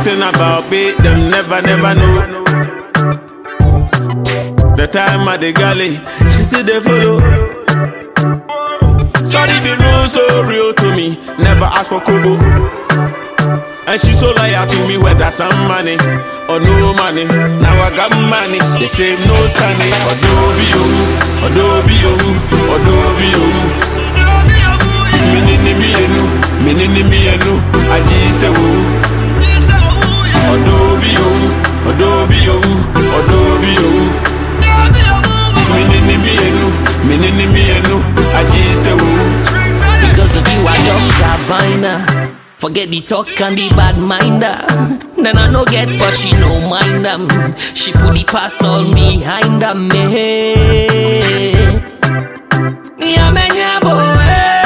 Something about me, them never know. The time at the galley, she still they follow. Shawty be real, so real to me, never ask for kobo. And she so loyal to me, whether some money or no money. Now I got money, they say no sunny. Adobe oh, Adobe oh, Adobe oh. Minini mi enu, aji se wo. Adobe oh, Adobe oh, Adobe oh. Minini mi enu, aji se wo. Because of you I just Sabina. Forget the talk and the bad minder. Then I no get but she no mind them. She put the pass all behind them. Yeah, man, yeah, boy.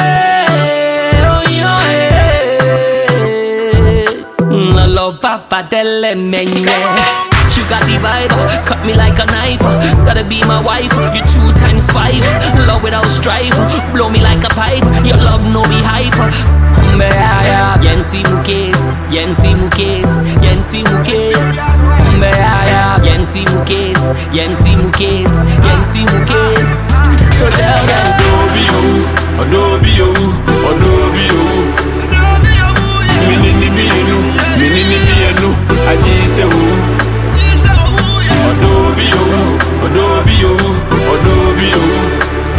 I love Papa Delle Menge. She got the vibe, cut me like a knife. Gotta be my wife, you 2 times 5. Love without strife, blow me like a pipe. Your love no be hype. Yenti mukes, yenti mukes, yenti mukes. Yenti mukes, yenti mukes, yenti mukes. So tell them Adobe oh, Adobe oh, Adobe oh. Minini mi enu, aji se wo. Adobe oh, Adobe oh, Adobe oh.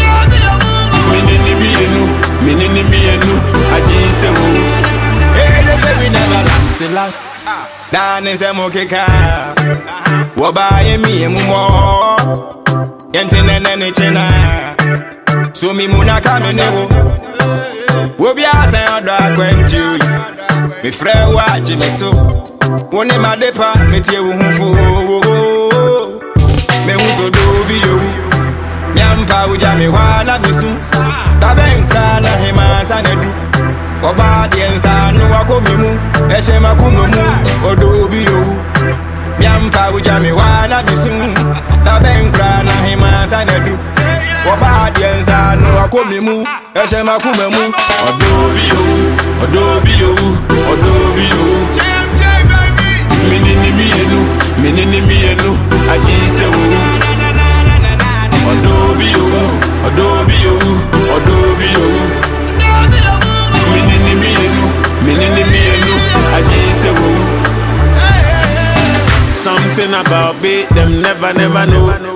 Minini mi enu, aji se wo. Hey, they say we never last till life. Dane se mo keka. Woba mi mo. Yente nene chena. So mi muna kame newo. Wobi asa odo akwentu. Me frɛ waji me so. Woni madepa me tie wo hunfo. Me huzo dobi yo. Nyampa uja me wana misu. Tabenka na hema sanedu. Oba diensa no akomimu. Eshe makunumu odobi yo. Nyampa uja me wana misu. Tabenka na hema sanedu. Oba diensa no akomimu. Eshe makunumu Adobe oh, Adobe oh, Adobe oh. Minini mi enu, aji se wo. Adobe oh, Adobe oh, Adobe oh. Minini mi enu, aji se wo. Something about me, them never know.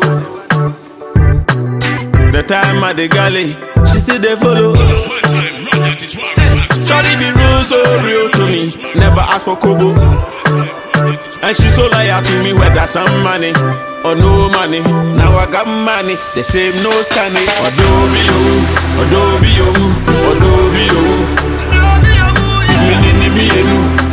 The time at the galley, she still they follow. Shawty be real, so real to me, never ask for kobo. And she so loyal to me, whether some money or no money. Now I got money, they say no sunny. Adobe oh, Adobe oh, Adobe oh. Minini mi enu,